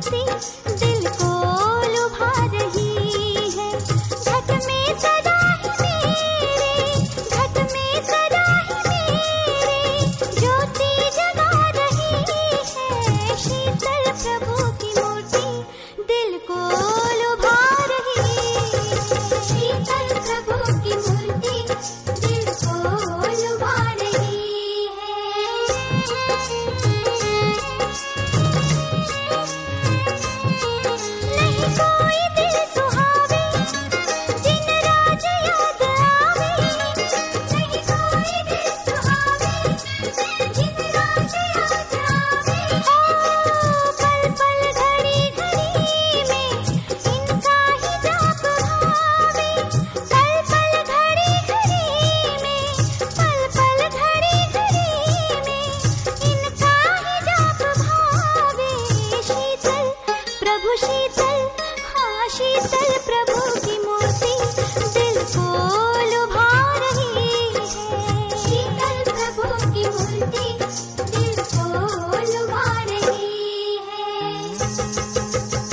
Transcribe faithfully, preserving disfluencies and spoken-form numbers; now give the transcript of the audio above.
मूर्ति दिल को लुभा रही है। घट में सदा ही मेरे, घट में सदा ही मेरे ज्योति जगा रही है। शीतल प्रभु की मूर्ति दिल को लुभा रही है। शीतल प्रभु की मूर्ति दिल को लुभा रही नहीं कोई दिल सुहावे दिन राज याद आवे। नहीं कोई दिल सुहावे दिन राज याद आवे। ओ पल पल घड़ी घड़ी में इनका ही जाप भावे। पल पल घड़ी घड़ी में, पल पल घड़ी घड़ी में इनका ही जाप भावे। शीतल प्रभु शीतल, हाँ शीतल प्रभु की मूर्ति दिल को लुभा रही है। शीतल प्रभु की मूर्ति दिल को लुभा रही है।